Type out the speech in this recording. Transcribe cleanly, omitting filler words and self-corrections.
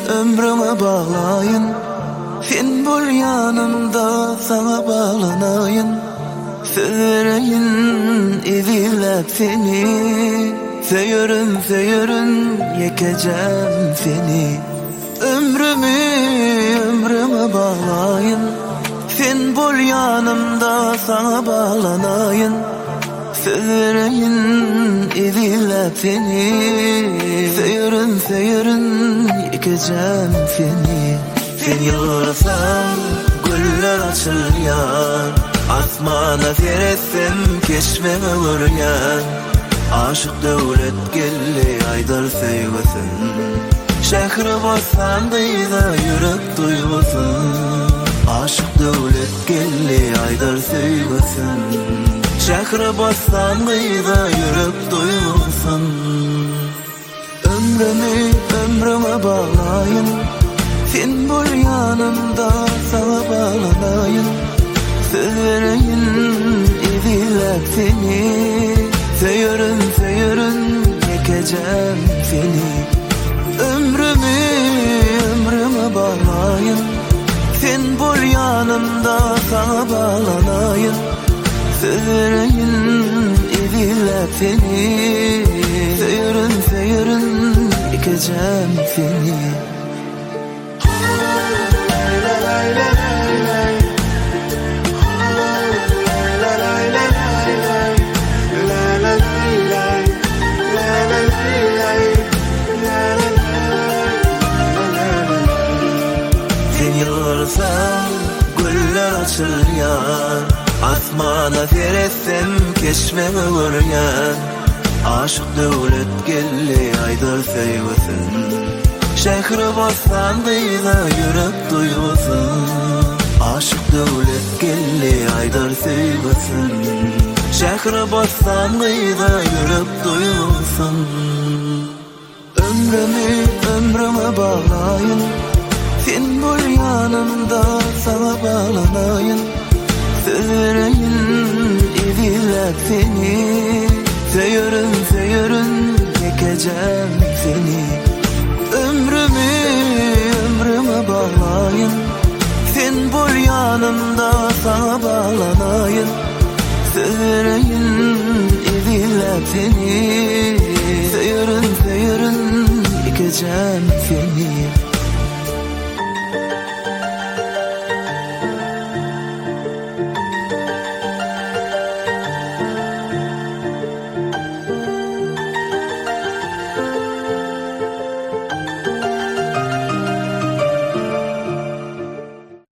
ömrüme bağlayın. Sen bul yanımda, sana bağlanayın. Severeyin izilep seni. Söyürün söyürün yekeceğim seni. Ömrüme bağlayın. Sen bul yanımda, sana bağlanayın. Severeyin izilep seni. Söyürün söyürün yekeceğim seni. Sen yıllarsan güller açır yar. Asmana seretsem keşmeme vuryan. Aşık devlet gelli aydar sevmesin. Şehri bassan dıyda yürek duymasın. Aşık devlet gelli aydar sevmesin. Şehri bassan dıyda yürek duymasın. Ömrüme bağlayın. Sen bul yanımda, sana bağlanayın. Severeyin izilep seni. Söyürün söyürün yekeceğim seni. Ömrüme bağlayın. Sen bul yanımda, sana bağlanayın. Severeyin izilep seni. Söyürün söyürün yekeceğim seni. Yıllarsan güller açır yar. Asmana seretsem keşmeme vuryan. Aşık devlet gelli aydar sevmesin. Şehri bassan dıyda yürek duymasın. Aşık devlet gelli aydar sevmesin. Şehri bassan dıyda yürek duymasın. Ömrüme bağlayın. Sen bul yanımda, sana bağlanayın. Severeyin izilep seni. Söyürün söyürün yekeceğim seni. Ömrüme bağlayın. Sen bul yanımda, sana bağlanayın. Severeyin izilep seni.